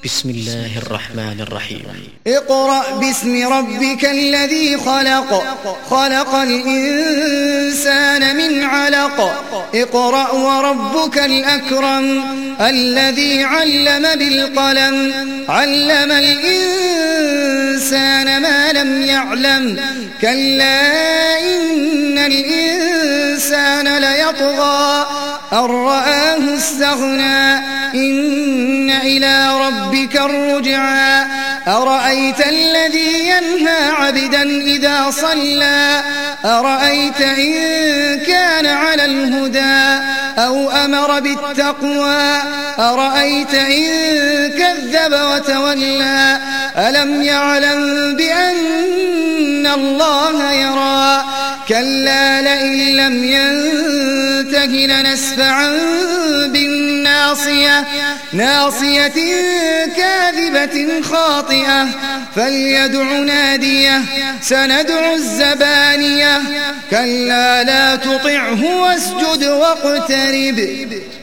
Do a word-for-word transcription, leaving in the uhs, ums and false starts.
بسم الله الرحمن الرحيم. اقرأ باسم ربك الذي خلق خلق الإنسان من علق اقرأ وربك الأكرم الذي علم بالقلم علم الإنسان ما لم يعلم كلا إن الإنسان ليطغى أن رآه استغنى إن إلى ربك الرجعى أرأيت الذي ينهى عبدا إذا صلى أرأيت إن كان على الهدى أو أمر بالتقوى أرأيت إن كذب وتولى ألم يعلم بأن الله يرى كلا لئن لم ينته لنسفعا بالناصية ناصية كاذبة خاطئة فليدع ناديه سندع الزبانية كلا لا تطعه واسجد واقترب